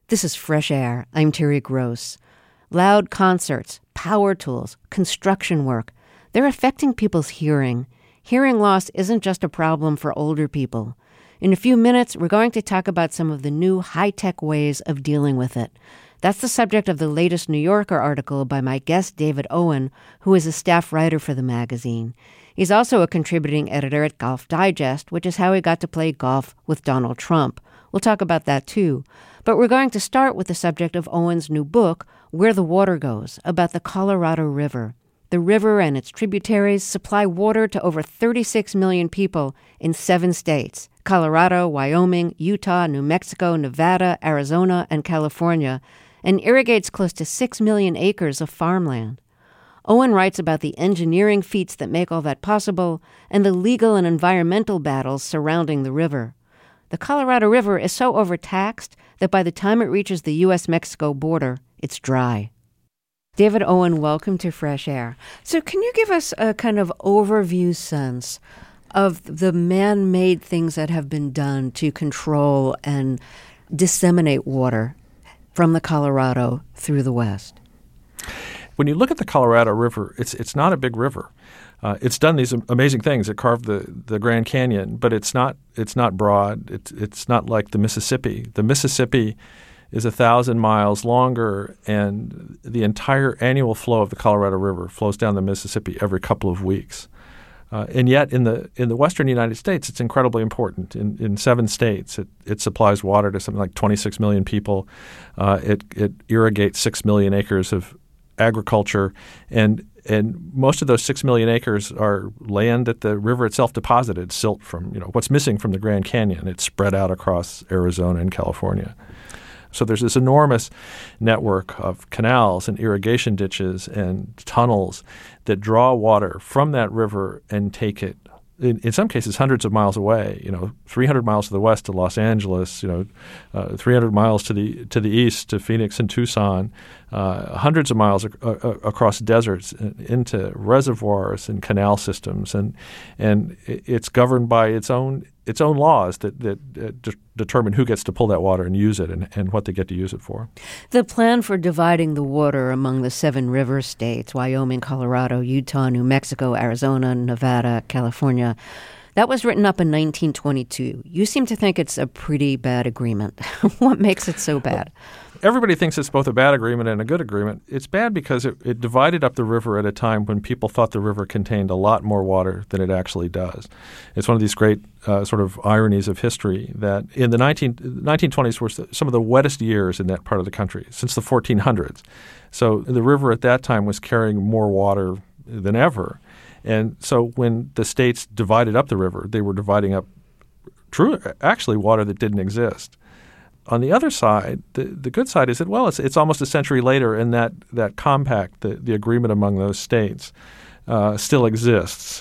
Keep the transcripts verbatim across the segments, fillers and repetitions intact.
This is Fresh Air. I'm Terry Gross. Loud concerts, power tools, construction work, they're affecting people's hearing. Hearing loss isn't just a problem for older people. In a few minutes, we're going to talk about some of the new high-tech ways of dealing with it. That's the subject of the latest New Yorker article by my guest David Owen, who is a staff writer for the magazine. He's also a contributing editor at Golf Digest, which is how he got to play golf with Donald Trump. We'll talk about that too. But we're going to start with the subject of Owen's new book, Where the Water Goes, about the Colorado River. The river and its tributaries supply water to over thirty-six million people in seven states: Colorado, Wyoming, Utah, New Mexico, Nevada, Arizona, and California, and irrigates close to six million acres of farmland. Owen writes about the engineering feats that make all that possible and the legal and environmental battles surrounding the river. The Colorado River is so overtaxed that by the time it reaches the U S Mexico border, it's dry. David Owen, welcome to Fresh Air. So can you give us a kind of overview sense of the man-made things that have been done to control and disseminate water from the Colorado through the West? When you look at the Colorado River, it's it's not a big river. Uh, it's done these amazing things. It carved the, the Grand Canyon, but it's not it's not broad. It's it's not like the Mississippi. The Mississippi is a thousand miles longer, and the entire annual flow of the Colorado River flows down the Mississippi every couple of weeks. Uh, and yet, in the in the western United States, it's incredibly important. In in seven states, it, it supplies water to something like twenty-six million people. Uh, it it irrigates six million acres of agriculture, and and most of those six million acres are land that the river itself deposited silt from. You know what's missing from the Grand Canyon. It's spread out across Arizona and California. So there's this enormous network of canals and irrigation ditches and tunnels that draw water from that river and take it, in, in some cases, hundreds of miles away. You know, three hundred miles to the west to Los Angeles. You know, uh, three hundred miles to the to the east to Phoenix and Tucson. Uh, hundreds of miles ac- uh, across deserts into reservoirs and canal systems, and and it's governed by its own its own laws that that uh, de- determine who gets to pull that water and use it, and, and what they get to use it for. The plan for dividing the water among the seven river states, Wyoming, Colorado, Utah, New Mexico, Arizona, Nevada, California, that was written up in nineteen twenty-two. You seem to think it's a pretty bad agreement. What makes it so bad? Everybody thinks it's both a bad agreement and a good agreement. It's bad because it, it divided up the river at a time when people thought the river contained a lot more water than it actually does. It's one of these great uh, sort of ironies of history that in the nineteen, nineteen twenties were some of the wettest years in that part of the country since the fourteen hundreds. So the river at that time was carrying more water than ever. And so when the states divided up the river, they were dividing up true, actually water that didn't exist. On the other side, the, the good side is that, well, it's, it's almost a century later, and that, that compact, the, the agreement among those states, uh, still exists.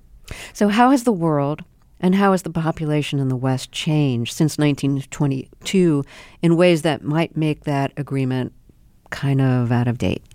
So how has the world and how has the population in the West changed since nineteen twenty-two in ways that might make that agreement kind of out of date?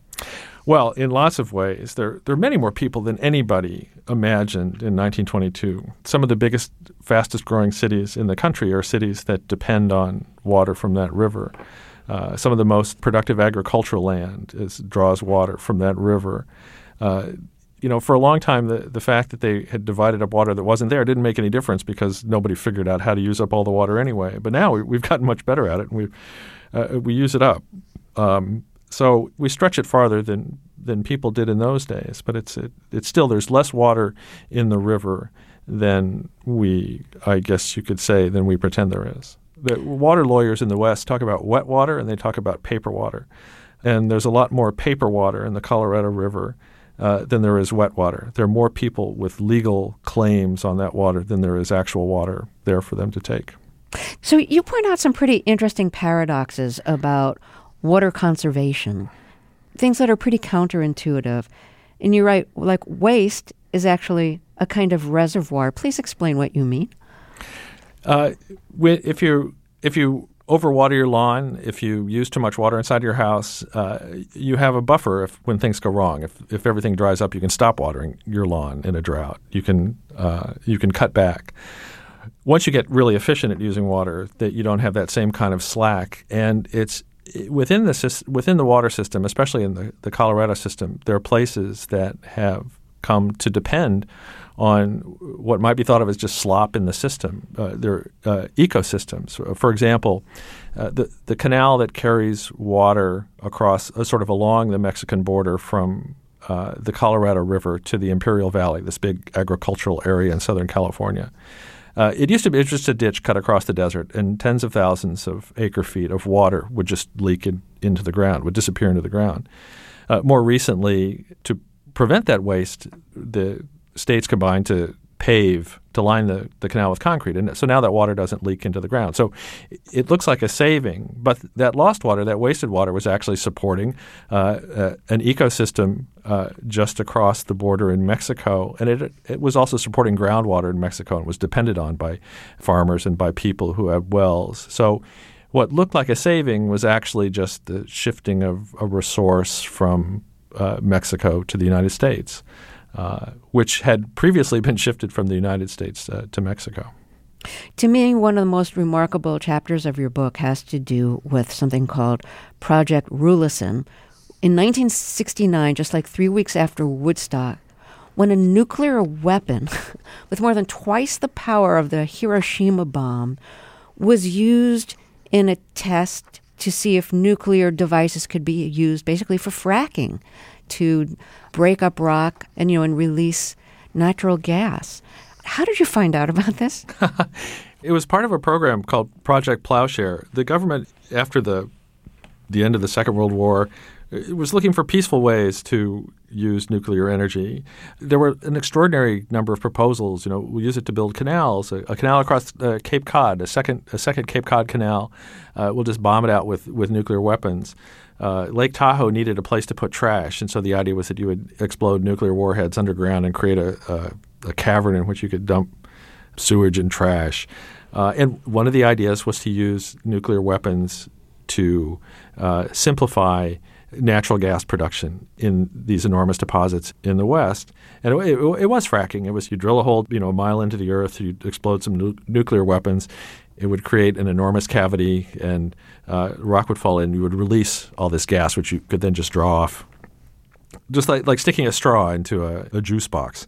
Well, in lots of ways. There, there are many more people than anybody imagined in nineteen twenty-two. Some of the biggest, fastest-growing cities in the country are cities that depend on water from that river. Uh, some of the most productive agricultural land is, draws water from that river. Uh, you know, for a long time, the, the fact that they had divided up water that wasn't there didn't make any difference because nobody figured out how to use up all the water anyway. But now we, we've gotten much better at it, and we uh, we use it up. Um, So we stretch it farther than than people did in those days, but it's it, it's still there's less water in the river than we, I guess you could say, than we pretend there is. The water lawyers in the West talk about wet water and they talk about paper water, and there's a lot more paper water in the Colorado River uh, than there is wet water. There are more people with legal claims on that water than there is actual water there for them to take. So you point out some pretty interesting paradoxes about water conservation, things that are pretty counterintuitive. And you're right, like waste is actually a kind of reservoir. Please explain what you mean. Uh, if you if you overwater your lawn, if you use too much water inside your house, uh, you have a buffer if, when things go wrong. If if everything dries up, you can stop watering your lawn in a drought. You can uh, you can cut back. once you get really efficient at using water, that you don't have that same kind of slack. And it's within the within the water system, especially in the, the Colorado system, there are places that have come to depend on what might be thought of as just slop in the system. Uh, they're uh, ecosystems. For example, uh, the the canal that carries water across uh, sort of along the Mexican border from uh, the Colorado River to the Imperial Valley, this big agricultural area in Southern California. Uh, it used to be just a ditch cut across the desert, and tens of thousands of acre feet of water would just leak in, into the ground, would disappear into the ground. Uh, more recently, to prevent that waste, the states combined to pave, to line the, the canal with concrete. And so now that water doesn't leak into the ground. So it looks like a saving, but that lost water, that wasted water, was actually supporting uh, uh, an ecosystem uh, just across the border in Mexico. And it, it was also supporting groundwater in Mexico and was depended on by farmers and by people who have wells. So what looked like a saving was actually just the shifting of a resource from uh, Mexico to the United States. Uh, which had previously been shifted from the United States uh, to Mexico. To me, one of the most remarkable chapters of your book has to do with something called Project Rulison. In nineteen sixty-nine, just like three weeks after Woodstock, when a nuclear weapon with more than twice the power of the Hiroshima bomb was used in a test to see if nuclear devices could be used basically for fracking, to break up rock and, you know, and release natural gas. How did you find out about this? It was part of a program called Project Plowshare. The government, after the the end of the Second World War, was looking for peaceful ways to use nuclear energy. There were an extraordinary number of proposals. You know, we use it to build canals, a, a canal across uh, Cape Cod, a second a second Cape Cod canal. Uh, we'll just bomb it out with, with nuclear weapons. Uh, Lake Tahoe needed a place to put trash, and so the idea was that you would explode nuclear warheads underground and create a, a, a cavern in which you could dump sewage and trash. Uh, and one of the ideas was to use nuclear weapons to uh, simplify natural gas production in these enormous deposits in the West. And it, it, it was fracking. It was you drill a hole, you know, a mile into the earth, you explode some nu- nuclear weapons. It would create an enormous cavity, and uh, rock would fall in. You would release all this gas, which you could then just draw off, just like like sticking a straw into a, a juice box.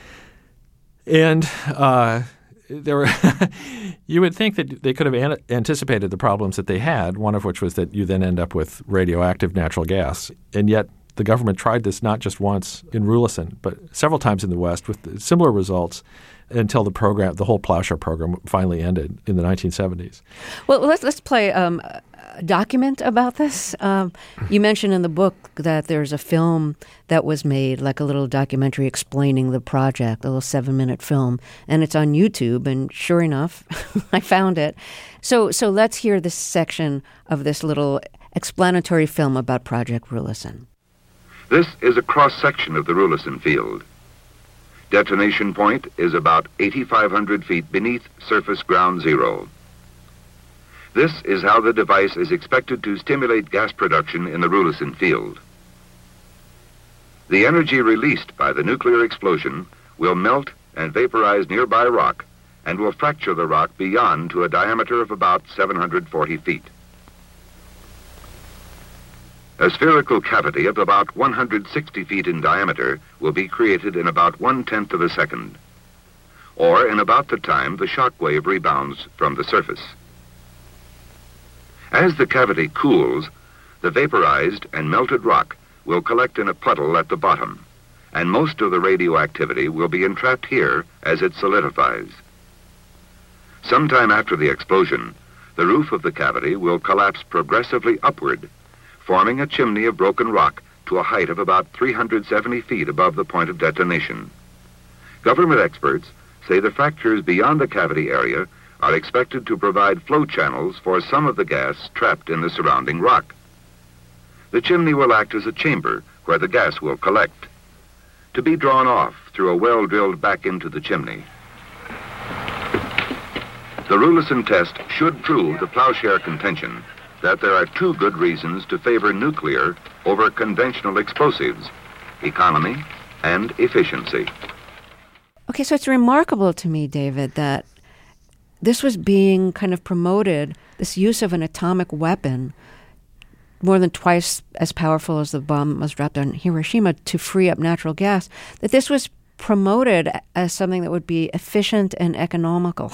And uh, there were you would think that they could have an- anticipated the problems that they had, one of which was that you then end up with radioactive natural gas. And yet the government tried this not just once in Rulison, but several times in the West with similar results, until the program, the whole Plowshare program, finally ended in the nineteen seventies. Well, let's let's play um, a document about this. Um, you mentioned in the book that there's a film that was made, like a little documentary explaining the project, a little seven-minute film, and it's on YouTube. And sure enough, I found it. So, so let's hear this section of this little explanatory film about Project Rulison. This is a cross-section of the Rulison field. Detonation point is about eighty-five hundred feet beneath surface ground zero. This is how the device is expected to stimulate gas production in the Rulison field. The energy released by the nuclear explosion will melt and vaporize nearby rock and will fracture the rock beyond to a diameter of about seven hundred forty feet. A spherical cavity of about one hundred sixty feet in diameter will be created in about one-tenth of a second, or in about the time the shock wave rebounds from the surface. As the cavity cools, the vaporized and melted rock will collect in a puddle at the bottom, and most of the radioactivity will be entrapped here as it solidifies. Sometime after the explosion, the roof of the cavity will collapse progressively upward, forming a chimney of broken rock to a height of about three hundred seventy feet above the point of detonation. Government experts say the fractures beyond the cavity area are expected to provide flow channels for some of the gas trapped in the surrounding rock. The chimney will act as a chamber where the gas will collect, to be drawn off through a well drilled back into the chimney. The Rulison test should prove the Plowshare contention that there are two good reasons to favor nuclear over conventional explosives: economy and efficiency. Okay, so it's remarkable to me, David, that this was being kind of promoted, this use of an atomic weapon, more than twice as powerful as the bomb was dropped on Hiroshima, to free up natural gas, that this was promoted as something that would be efficient and economical.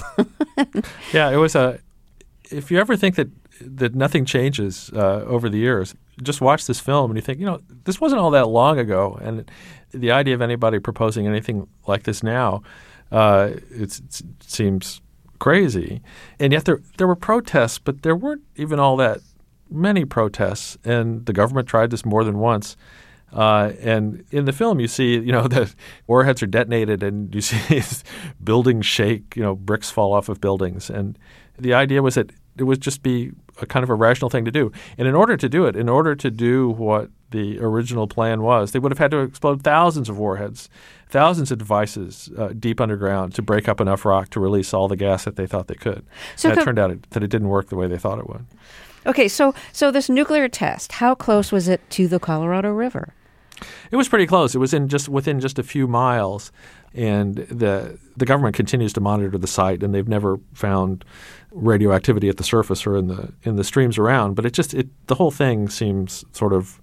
Yeah, it was a. If you ever think that that nothing changes uh, over the years, just watch this film and you think, you know, this wasn't all that long ago, and the idea of anybody proposing anything like this now, uh, it's, it seems crazy. And yet there there were protests, but there weren't even all that many protests, and the government tried this more than once. Uh, and in the film, you see, you know, the warheads are detonated, and you see buildings shake, you know, bricks fall off of buildings. And the idea was that it would just be a kind of a rational thing to do. And in order to do it, in order to do what the original plan was, they would have had to explode thousands of warheads, thousands of devices uh, deep underground to break up enough rock to release all the gas that they thought they could. So and it co- turned out it, that it didn't work the way they thought it would. Okay, so so this nuclear test, how close was it to the Colorado River? It was pretty close. It was in just within just a few miles, and the the government continues to monitor the site, and they've never found radioactivity at the surface or in the in the streams around. But it just it the whole thing seems sort of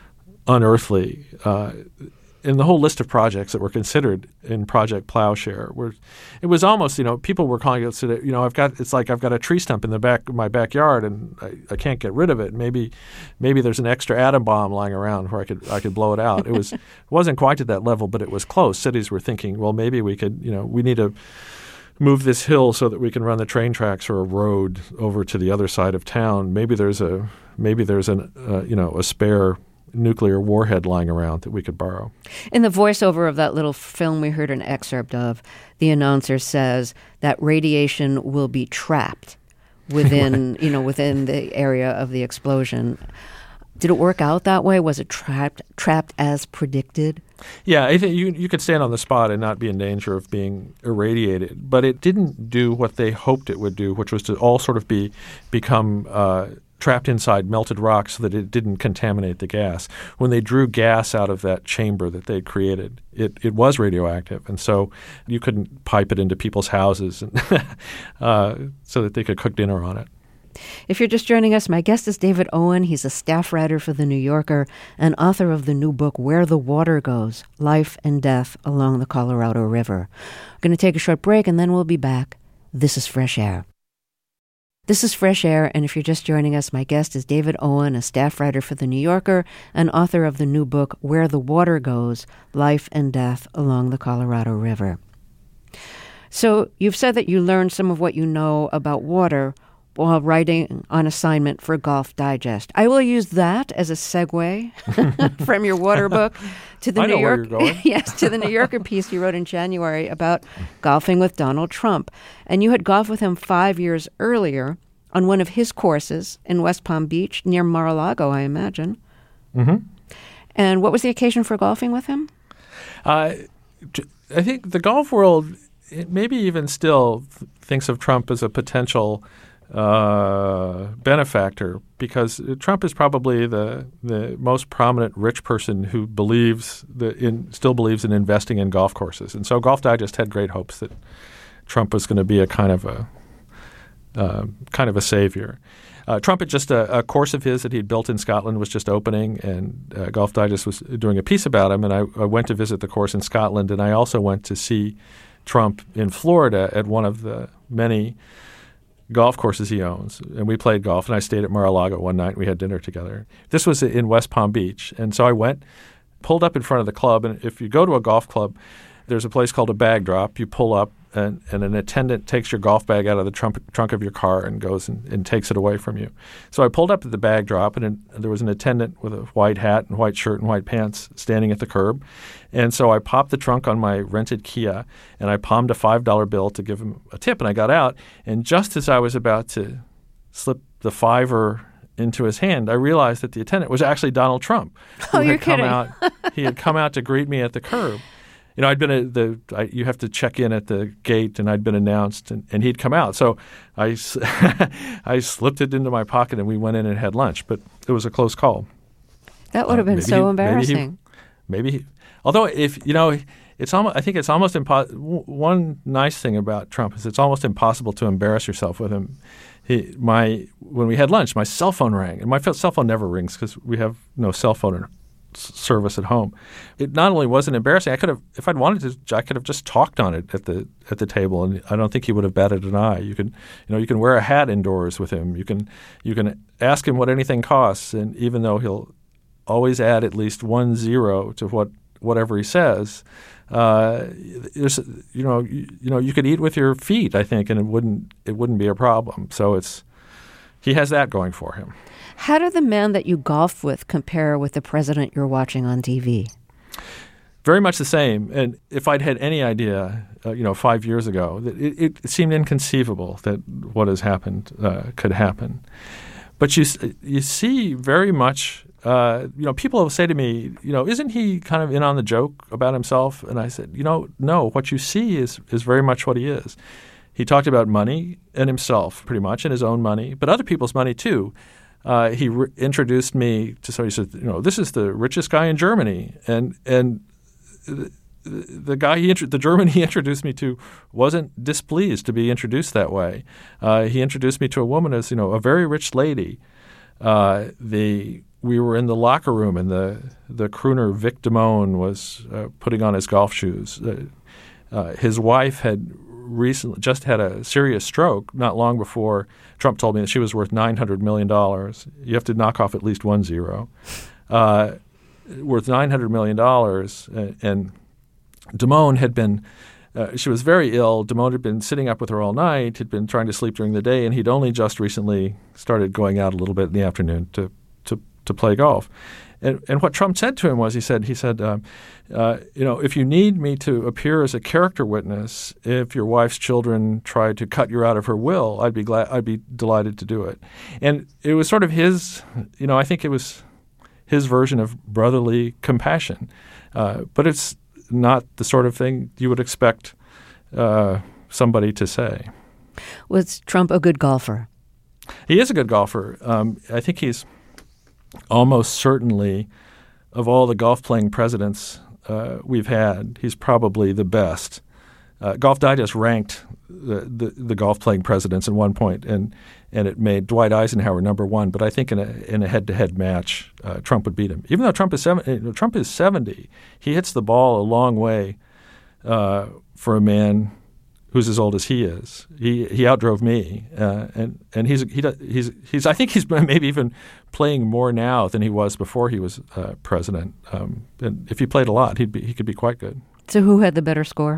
unearthly. Uh, in the whole list of projects that were considered in Project Plowshare, were it was almost, you know, people were calling it, you know, I've got it's like I've got a tree stump in the back of my backyard and I, I can't get rid of it. Maybe maybe there's an extra atom bomb lying around where I could I could blow it out. It was it wasn't quite to that level, but it was close. Cities were thinking, well, maybe we could, you know, we need to move this hill so that we can run the train tracks or a road over to the other side of town. Maybe there's a maybe there's an uh, you know a spare nuclear warhead lying around that we could borrow. In the voiceover of that little film we heard an excerpt of, the announcer says that radiation will be trapped within, you know, within the area of the explosion. Did it work out that way? Was it trapped trapped as predicted? Yeah, I think you you could stand on the spot and not be in danger of being irradiated, but it didn't do what they hoped it would do, which was to all sort of be become uh, trapped inside melted rock so that it didn't contaminate the gas. When they drew gas out of that chamber that they'd created, it, it was radioactive, and so you couldn't pipe it into people's houses and uh, so that they could cook dinner on it. If you're just joining us, my guest is David Owen. He's a staff writer for The New Yorker and author of the new book, Where the Water Goes, Life and Death Along the Colorado River. We're going to take a short break, and then we'll be back. This is Fresh Air. This is Fresh Air, and if you're just joining us, my guest is David Owen, a staff writer for The New Yorker and author of the new book, Where the Water Goes, Life and Death Along the Colorado River. So you've said that you learned some of what you know about water while writing on assignment for Golf Digest. I will use that as a segue from your water book to the I New know York where you're going. yes, to the New Yorker piece you wrote in January about golfing with Donald Trump. And you had golfed with him five years earlier on one of his courses in West Palm Beach near Mar-a-Lago, I imagine. Mm-hmm. And what was the occasion for golfing with him? Uh, I think the golf world, maybe even still, thinks of Trump as a potential uh, benefactor, because Trump is probably the the most prominent rich person who believes the, in still believes in investing in golf courses, and so Golf Digest had great hopes that Trump was going to be a kind of a uh, kind of a savior. Uh, Trump had just a, a course of his that he'd built in Scotland was just opening, and uh, Golf Digest was doing a piece about him, and I, I went to visit the course in Scotland, and I also went to see Trump in Florida at one of the many golf courses he owns, and we played golf, and I stayed at Mar-a-Lago one night, and we had dinner together. This was in West Palm Beach, and so I went, pulled up in front of the club, and if you go to a golf club, there's a place called a bag drop. You pull up, and, and an attendant takes your golf bag out of the trunk, trunk of your car and goes and, and takes it away from you. So I pulled up at the bag drop, and, and there was an attendant with a white hat and white shirt and white pants standing at the curb. And so I popped the trunk on my rented Kia, and I palmed a five dollar bill to give him a tip, and I got out. And just as I was about to slip the fiver into his hand, I realized that the attendant was actually Donald Trump. Oh, who you're had come kidding. out, he had come out to greet me at the curb. You know, I'd been at the I, you have to check in at the gate, and I'd been announced, and, and he'd come out. So I, I slipped it into my pocket, and we went in and had lunch. But it was a close call. That would have been uh, so he, embarrassing. Maybe he, maybe he, although if you know, it's almost. I think it's almost impossible. One nice thing about Trump is it's almost impossible to embarrass yourself with him. He, my when we had lunch, my cell phone rang, and my cell phone never rings because we have no cell phone service at home. It not only wasn't embarrassing, I could have, if I'd wanted to, I could have just talked on it at the at the table, and I don't think he would have batted an eye. You can, you know, you can wear a hat indoors with him. You can, you can ask him what anything costs, and even though he'll always add at least one zero to what whatever he says, uh, there's, you know, you, you know, you could eat with your feet, I think, and it wouldn't it wouldn't be a problem. So it's he has that going for him. How do the men that you golf with compare with the president you're watching on T V? Very much the same. And if I'd had any idea, uh, you know, five years ago, that it, it seemed inconceivable that what has happened uh, could happen. But you you see very much, uh, you know, people will say to me, you know, isn't he kind of in on the joke about himself? And I said, you know, no, what you see is is very much what he is. He talked about money and himself pretty much, and his own money, but other people's money too. Uh, he re- introduced me to so he said, you know, this is the richest guy in Germany, and and the, the guy he the German he introduced me to wasn't displeased to be introduced that way. Uh, he introduced me to a woman as, you know, a very rich lady. Uh, the we were in the locker room, and the the crooner Vic Damone was uh, putting on his golf shoes. Uh, uh, his wife had recently just had a serious stroke not long before Trump told me that she was worth nine hundred million dollars. You have to knock off at least one zero. Uh, worth nine hundred million dollars. And, and Damone had been uh, – she was very ill. Damone had been sitting up with her all night, had been trying to sleep during the day, and he'd only just recently started going out a little bit in the afternoon to to, to play golf. And, and what Trump said to him was, he said, he said, uh, uh, you know, if you need me to appear as a character witness, if your wife's children tried to cut you out of her will, I'd be glad, I'd be delighted to do it. And it was sort of his, you know, I think it was his version of brotherly compassion. Uh, but it's not the sort of thing you would expect uh, somebody to say. Was Trump a good golfer? He is a good golfer. Um, I think he's almost certainly, of all the golf-playing presidents uh, we've had, he's probably the best. Uh, Golf Digest ranked the, the, the golf-playing presidents at one point, and and it made Dwight Eisenhower number one. But I think in a in a head-to-head match, uh, Trump would beat him. Even though Trump is seven, Trump is seventy, he hits the ball a long way uh, for a man who's as old as he is. He he outdrove me, uh, and and he's he he's he's I think he's maybe even playing more now than he was before he was uh, president. Um, and if he played a lot, he'd be he could be quite good. So who had the better score?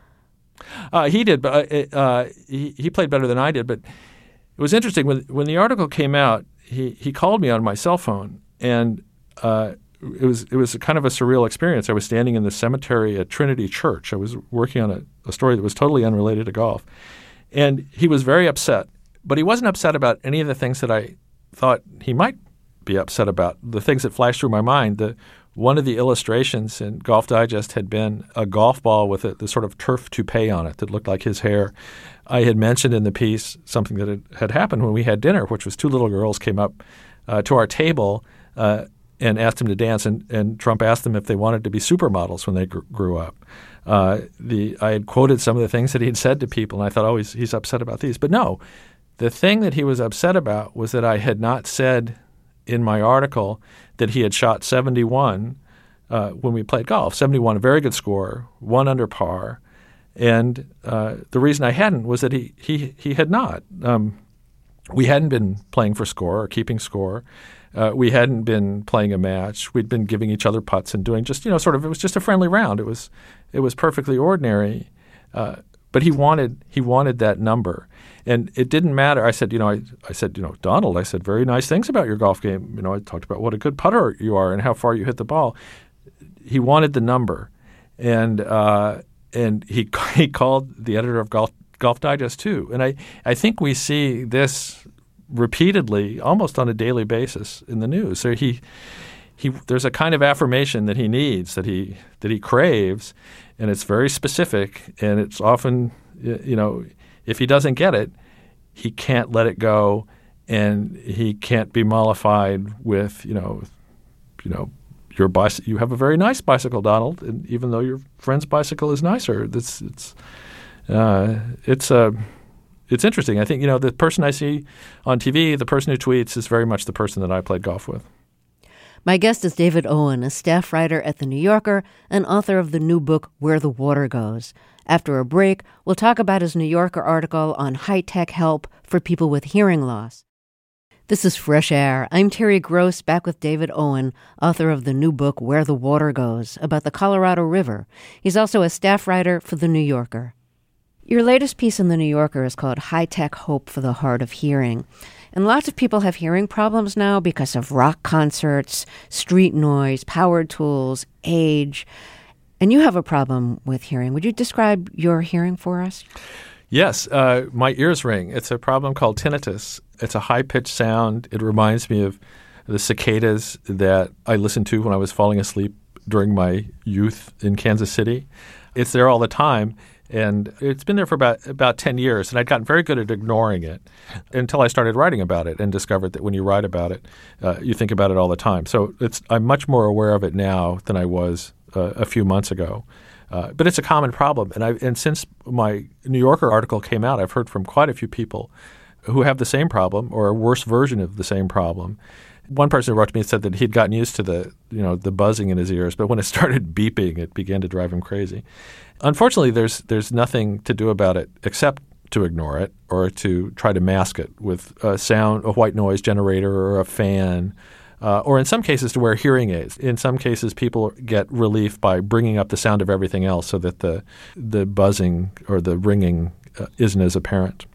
Uh, he did, but uh, uh, he he played better than I did. But it was interesting when when the article came out. He he called me on my cell phone, and uh, it was it was kind of a surreal experience. I was standing in the cemetery at Trinity Church. I was working on a, a story that was totally unrelated to golf, and he was very upset. But he wasn't upset about any of the things that I thought he might be upset about. The things that flashed through my mind. The one of the illustrations in Golf Digest had been a golf ball with a, the sort of turf toupee on it that looked like his hair. I had mentioned in the piece something that had, had happened when we had dinner, which was two little girls came up uh, to our table uh, and asked him to dance, and, and Trump asked them if they wanted to be supermodels when they gr- grew up. Uh, the I had quoted some of the things that he had said to people, and I thought, oh, he's, he's upset about these. But no, the thing that he was upset about was that I had not said in my article that he had shot seventy-one uh, when we played golf. seventy-one, a very good score, one under par. And uh, the reason I hadn't was that he he he had not. Um, we hadn't been playing for score or keeping score. Uh, we hadn't been playing a match. We'd been giving each other putts and doing just, you know, sort of, it was just a friendly round. It was it was perfectly ordinary. Uh, but he wanted he wanted that number. And it didn't matter. I said, you know, I, I said, you know, Donald, I said very nice things about your golf game. You know, I talked about what a good putter you are and how far you hit the ball. He wanted the number. And uh, and he he called the editor of Golf Golf Digest too. And I, I think we see this repeatedly, almost on a daily basis in the news. So he he there's a kind of affirmation that he needs, that he that he craves, and it's very specific, and it's often, you know, if he doesn't get it, he can't let it go, and he can't be mollified with, you know, you know, your bicy- you have a very nice bicycle, Donald, and even though your friend's bicycle is nicer, it's it's uh, it's uh, it's interesting. I think, you know, the person I see on T V, the person who tweets, is very much the person that I played golf with. My guest is David Owen, a staff writer at The New Yorker and author of the new book, Where the Water Goes. After a break, we'll talk about his New Yorker article on high-tech help for people with hearing loss. This is Fresh Air. I'm Terry Gross, back with David Owen, author of the new book, Where the Water Goes, about the Colorado River. He's also a staff writer for The New Yorker. Your latest piece in The New Yorker is called High-Tech Hope for the Hard of Hearing. And lots of people have hearing problems now because of rock concerts, street noise, power tools, age. And you have a problem with hearing. Would you describe your hearing for us? Yes, uh, my ears ring. It's a problem called tinnitus. It's a high-pitched sound. It reminds me of the cicadas that I listened to when I was falling asleep during my youth in Kansas City. It's there all the time. And it's been there for about about ten years, and I'd gotten very good at ignoring it until I started writing about it and discovered that when you write about it, uh, you think about it all the time. So it's I'm much more aware of it now than I was uh, a few months ago. Uh, but it's a common problem. And, I, and since my New Yorker article came out, I've heard from quite a few people who have the same problem or a worse version of the same problem. One person who wrote to me and said that he'd gotten used to the, you know, the buzzing in his ears, but when it started beeping, it began to drive him crazy. Unfortunately, there's there's nothing to do about it except to ignore it or to try to mask it with a sound, a white noise generator or a fan, uh, or in some cases to wear hearing aids. In some cases, people get relief by bringing up the sound of everything else so that the the buzzing or the ringing uh, isn't as apparent.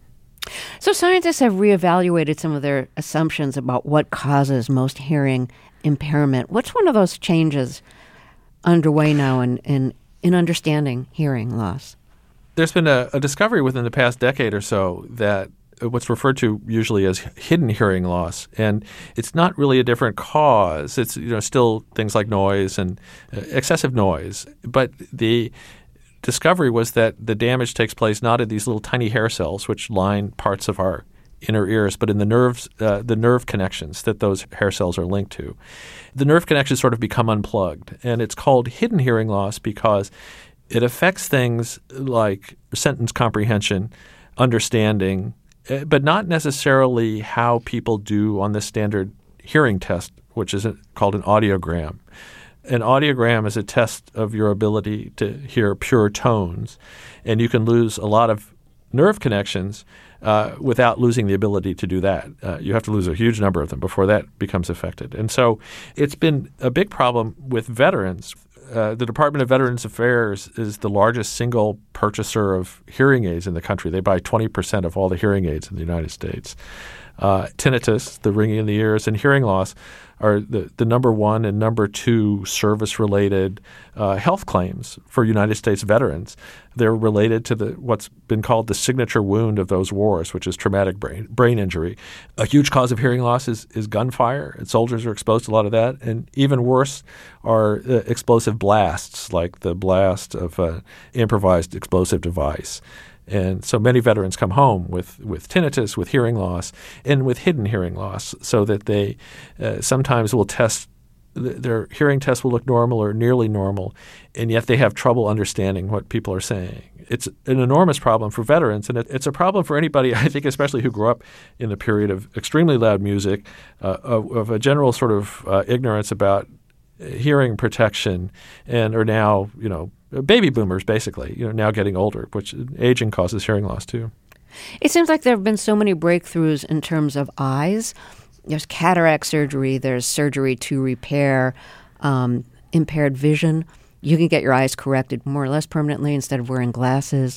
So scientists have reevaluated some of their assumptions about what causes most hearing impairment. What's one of those changes underway now in, in, in understanding hearing loss? There's been a, a discovery within the past decade or so that what's referred to usually as hidden hearing loss, and it's not really a different cause. It's, you know, still things like noise and uh, excessive noise, but the discovery was that the damage takes place not in these little tiny hair cells, which line parts of our inner ears, but in the nerves, uh, the nerve connections that those hair cells are linked to. The nerve connections sort of become unplugged, and it's called hidden hearing loss because it affects things like sentence comprehension, understanding, but not necessarily how people do on the standard hearing test, which is called an audiogram. An audiogram is a test of your ability to hear pure tones, and you can lose a lot of nerve connections uh, without losing the ability to do that. Uh, you have to lose a huge number of them before that becomes affected. And so it's been a big problem with veterans. Uh, the Department of Veterans Affairs is the largest single purchaser of hearing aids in the country. They buy twenty percent of all the hearing aids in the United States. Uh, tinnitus, the ringing in the ears, and hearing loss are the, the number one and number two service-related uh, health claims for United States veterans. They're related to the what's been called the signature wound of those wars, which is traumatic brain brain injury. A huge cause of hearing loss is, is gunfire, and soldiers are exposed to a lot of that. And even worse are uh, explosive blasts, like the blast of an improvised explosive device. And so many veterans come home with, with tinnitus, with hearing loss, and with hidden hearing loss, so that they uh, sometimes will test – their hearing test will look normal or nearly normal, and yet they have trouble understanding what people are saying. It's an enormous problem for veterans, and it, it's a problem for anybody, I think, especially who grew up in the period of extremely loud music, uh, of, of a general sort of uh, ignorance about hearing protection, and are now, you know, baby boomers, basically, you know, now getting older, which aging causes hearing loss too. It seems like there have been so many breakthroughs in terms of eyes. There's cataract surgery. There's surgery to repair um, impaired vision. You can get your eyes corrected more or less permanently instead of wearing glasses.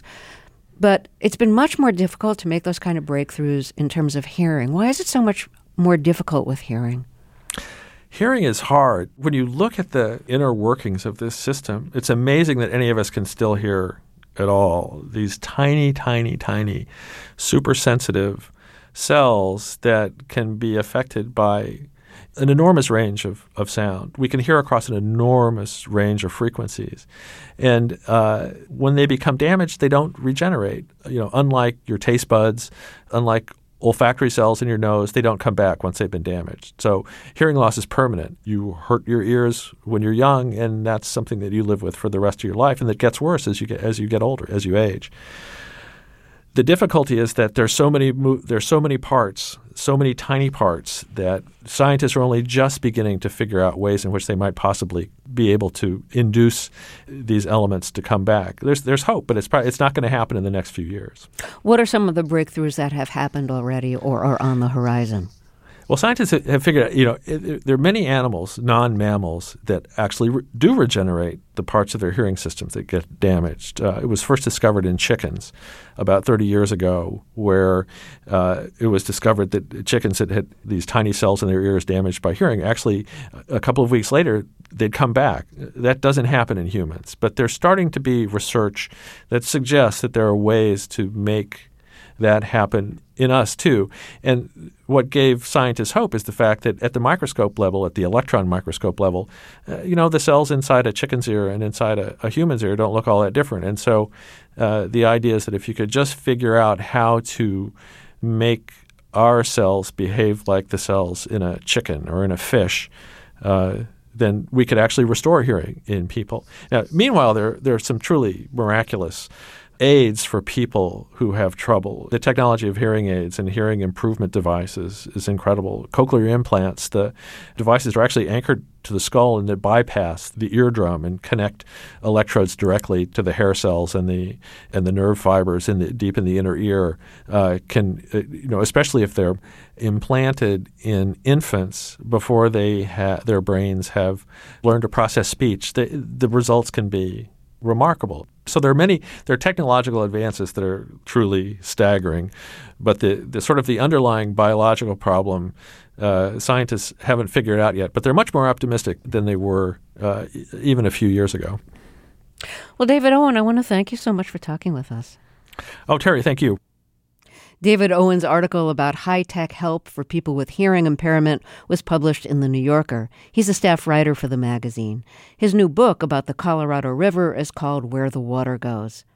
But it's been much more difficult to make those kind of breakthroughs in terms of hearing. Why is it so much more difficult with hearing? Hearing is hard. When you look at the inner workings of this system, it's amazing that any of us can still hear at all. These tiny, tiny, tiny, super sensitive cells that can be affected by an enormous range of, of sound. We can hear across an enormous range of frequencies. And uh, when they become damaged, they don't regenerate. You know, unlike your taste buds, unlike olfactory cells in your nose, they don't come back once they've been damaged. So hearing loss is permanent. You hurt your ears when you're young, and that's something that you live with for the rest of your life, and that gets worse as you get as you get older, as you age. The difficulty is that there's so many there's so many parts, so many tiny parts, that scientists are only just beginning to figure out ways in which they might possibly be able to induce these elements to come back. There's there's hope, but it's probably, it's not going to happen in the next few years. What are some of the breakthroughs that have happened already or are on the horizon? Well, scientists have figured out, you know, it, there are many animals, non-mammals, that actually re- do regenerate the parts of their hearing systems that get damaged. Uh, it was first discovered in chickens about thirty years ago, where uh, it was discovered that chickens that had these tiny cells in their ears damaged by hearing, actually a couple of weeks later, they'd come back. That doesn't happen in humans. But there's starting to be research that suggests that there are ways to make that happen in us too. And what gave scientists hope is the fact that at the microscope level, at the electron microscope level, uh, you know, the cells inside a chicken's ear and inside a, a human's ear don't look all that different. And so uh, the idea is that if you could just figure out how to make our cells behave like the cells in a chicken or in a fish, uh, then we could actually restore hearing in people. Now, meanwhile, there there are some truly miraculous aids for people who have trouble. The technology of hearing aids and hearing improvement devices is incredible. Cochlear implants, the devices are actually anchored to the skull and they bypass the eardrum and connect electrodes directly to the hair cells and the and the nerve fibers in the deep in the inner ear. Uh, can uh, you know, especially if they're implanted in infants before they ha- their brains have learned to process speech, the, the results can be remarkable. So there are many there are technological advances that are truly staggering, but the, the sort of the underlying biological problem, uh, scientists haven't figured out yet. But they're much more optimistic than they were uh, even a few years ago. Well, David Owen, I want to thank you so much for talking with us. Oh, Terry, thank you. David Owen's article about high-tech help for people with hearing impairment was published in The New Yorker. He's a staff writer for the magazine. His new book about the Colorado River is called Where the Water Goes.